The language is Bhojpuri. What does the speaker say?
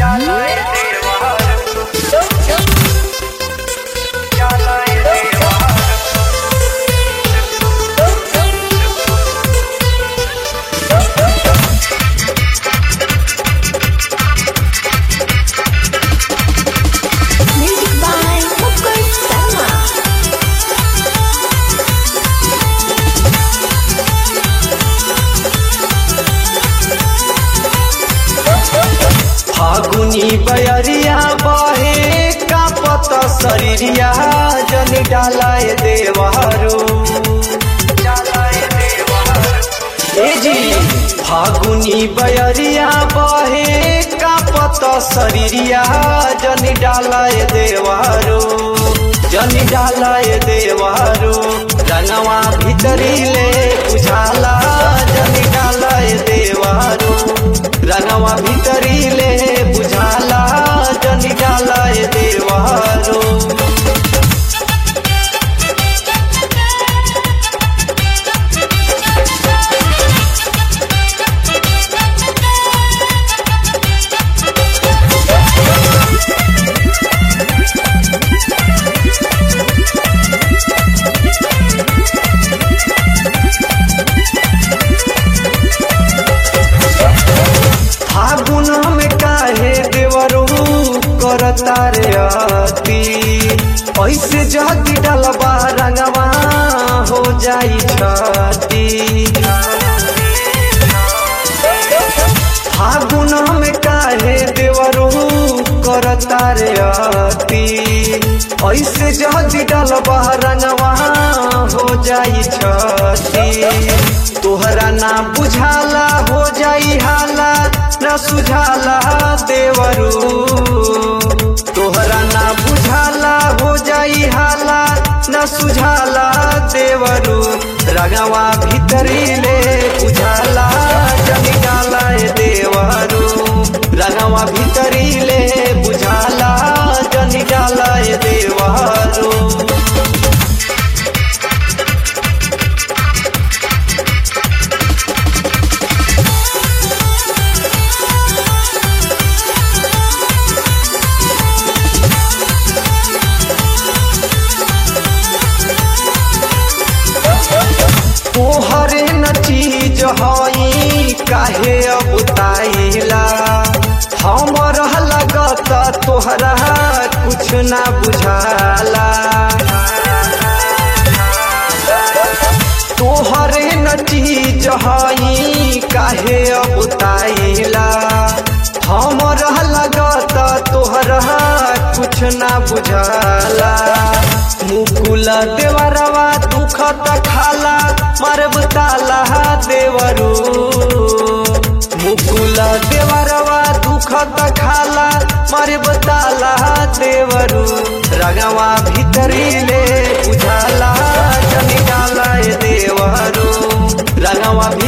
फागुनी बयरिया बहे कापत शरीरिया जन डालाए देवहरू ए जी फागुनी बयरिया बहे कापत शरीरिया जन डालाए देवहरू रंगवा भीतरी ले बुझाला जन डालाए देवहरू रंगवा भीतरी ले बुझाला जन डालाए देवहरू फागुन में काहे देवरू करता रे अति ऐसे जदी डलबा रंगवा हो जाई छती फागुन में काहे देवरू करता रे अति ऐसे जदी डलबा रंगवा हो जाई छती तोहरा ना बुझाला हो जाई हाला न सुझाला देवरू तोहरा ना बुझाला हो जाई हाला न सुझाला देवरू रंगवा भीतरी ले बुझाला जन डालाए देवरू रंगवा भीतरी ले बुझाला जन डालाए देवरू तोहरे न चीज हई काहे अब ताइला हमर लगत तोहरा कुछ ना बुझाला तोहरे न चीज हई काहे अब ताइला हमर लगत तोहरा कुछ ना बुझाला मुकुल देवरवा दुखत खाला मरब ताला देवरू मुकुल देवरवा दुखत खाला मरब ताला देवरू रंगवा भीतरी ले बुझाला जन डालाए देवरू रंगवा